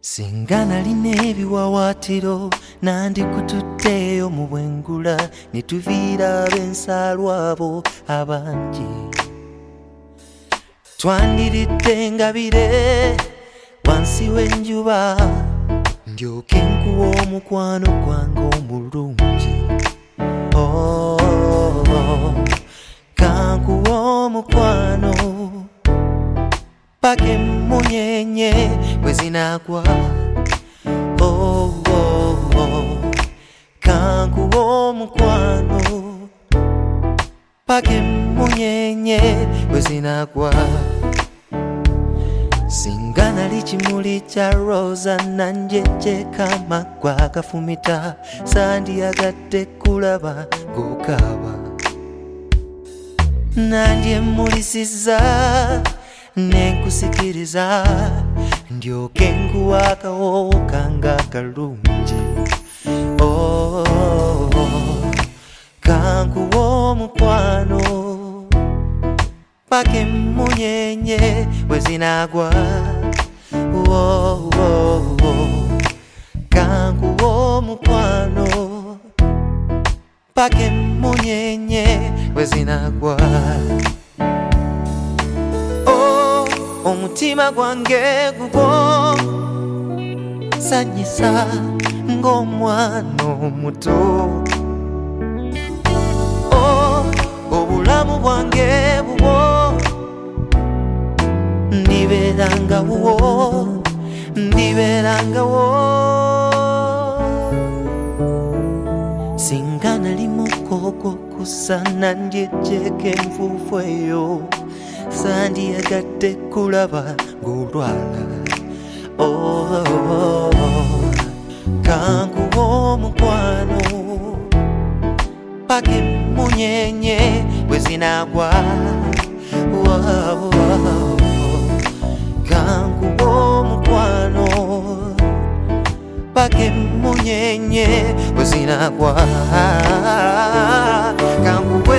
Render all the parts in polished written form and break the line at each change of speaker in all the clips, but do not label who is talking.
Singa nalina ebiwawaatiro nandikututteeyo mu bwengula ne tuviira ab'ensaalwa abo abangi. Twandiridde ngabire wansi w'enjuba ndyoke nkuwa omukwano gwange omulungi. Kankuwa omukwano paka emmunyenye bwe zinagwa. Kankuwa omukwano paka emmunyenye bwe zinagwa. Singa nali kimuli kya roza nanjejjeka amaggwa agafumita, sandiyagadde kulaba ng'okaaba. Nandyemulisizza nenkusikiriza ndyoke nkuwa akawoowo kange akalungi. Kankuwa omukwano paka emmunyenye bwe zinagwa. Kankuwa omukwano paka emmunyenye bwe zinagwa. Omutima gwange gugwo sanyisa ng'omwana omuto. Obulamu bwange bubwo ndibeerangawo. Singa nali mukogo kusa nandyejjeko enfuufu eyo, sandiyagadde kulaba ng'olwala. Kankuwa omukwano paka emmunyenye bwe zinagwa. Kankuwa omukwano paka emmunyenye bwe zinagwa. Kankuwe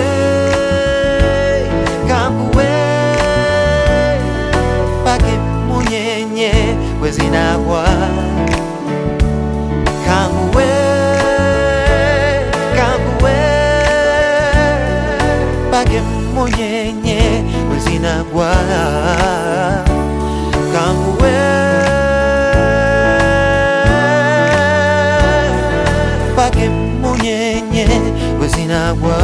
paka emmunyenye bwe zinagwa. Kankuwe paka emmunyenye bwe zinagwa. Kankuwe paka emmunyenye bwe zinagwa.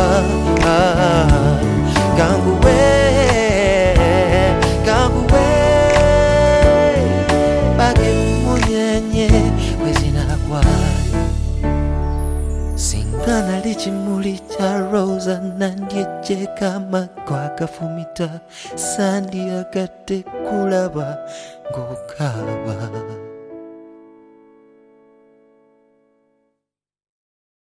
Kankuwe paka emmunyenye bwe zinagwa. Singa nali kimuli kya roza nandyejjeka amaggwa agafumita, sandiyagadde kulaba ng'okaaba.